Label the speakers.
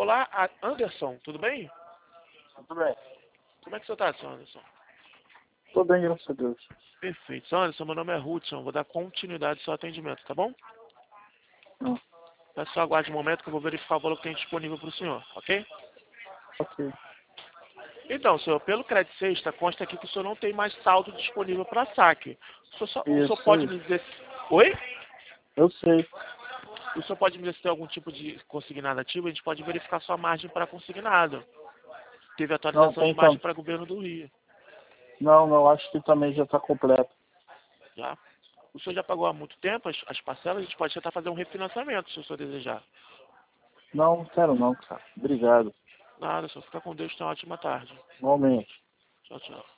Speaker 1: Olá, Anderson, tudo bem?
Speaker 2: Tudo bem.
Speaker 1: Como é que você está, senhor Anderson?
Speaker 2: Tô bem, graças a Deus.
Speaker 1: Perfeito. Senhor Anderson, meu nome é Hudson, vou dar continuidade ao seu atendimento, tá bom?
Speaker 2: Não.
Speaker 1: Peço só aguarde um momento que eu vou verificar o valor que tem disponível para o senhor, ok?
Speaker 2: Ok.
Speaker 1: Então, senhor, pelo crédito sexta, consta aqui que o senhor não tem mais saldo disponível para saque. O senhor pode me dizer... Oi?
Speaker 2: Eu sei.
Speaker 1: O senhor pode me dizer se tem algum tipo de consignado ativo? A gente pode verificar sua margem para consignado. Teve
Speaker 2: Não,
Speaker 1: atualização
Speaker 2: tem
Speaker 1: de margem
Speaker 2: como.
Speaker 1: para governo do Rio.
Speaker 2: Não, acho que também já está completo.
Speaker 1: Já. O senhor já pagou há muito tempo as parcelas? A gente pode tentar fazer um refinanciamento, se o senhor desejar.
Speaker 2: Não quero não, cara. Obrigado.
Speaker 1: Nada, só fica com Deus, tenha uma ótima tarde.
Speaker 2: Igualmente.
Speaker 1: Tchau, tchau.